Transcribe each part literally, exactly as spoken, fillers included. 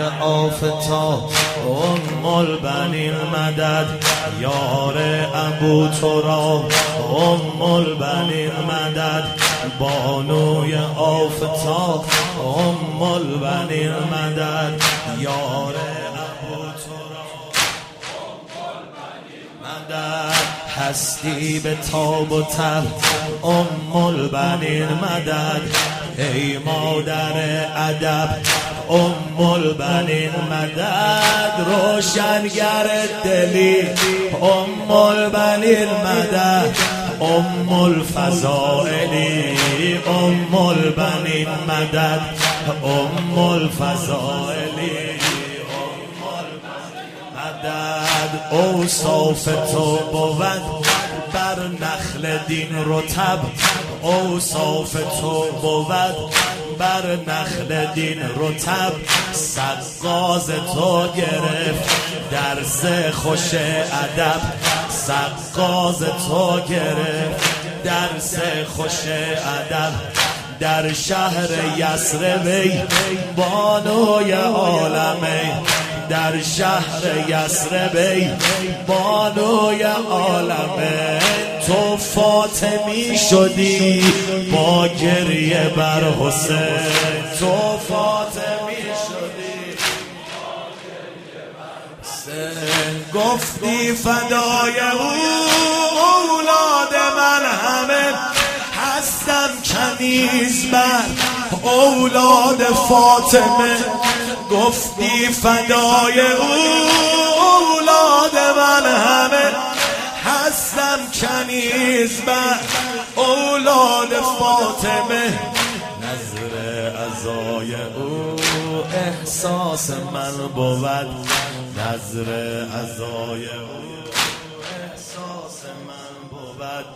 آفتاب ام البنین مدد یار ابو تراب ام البنین مدد بانوی آفتاب ام البنین مدد یار ابو تراب ام البنین مدد هستی به تاب و تب ام البنین مدد ای مادر ادب ام البنین مدد روشنگر دلی ام البنین مدد ام الفضائلی ام البنین مدد ام الفضائلی ام البنین مدد اوصاف تو بود بر نخل دین رطب اوصاف تو بود بر نخل دین رطب سقاز تو گرفت درس خوش ادب سقاز تو گرفت درس خوش ادب در شهر یثرب بانوی عالمه در شهر یثرب بانوی عالمه تو فاطمی شدی با گریه بر حسین تو فاطمی شدی با گریه بر حسین گفتی فدای او اولاد من همه هستم کنیز بر اولاد فاطمه گفتی فدای او اولاد من همه هستم کنیز بر اولاد فاطمه نظر عزای او احساس من بود نظر عزای او احساس من بود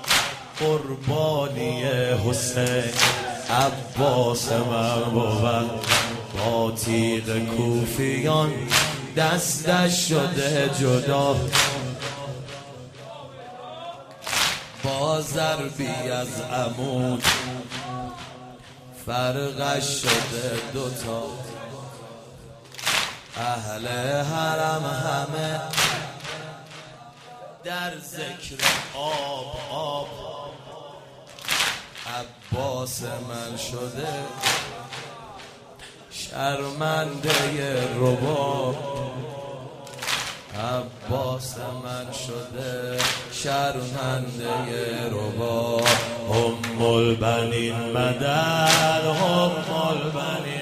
قربانی حسین عباس من بود با تیغ کوفیان دستش شده جدا با ضربی از عمود فرقش شده دوتا اهل حرم همه در ذکر آب آب عباس من شده شرمنده رباب عباس من شده شرمنده رباب ام البنین مدد ام البنین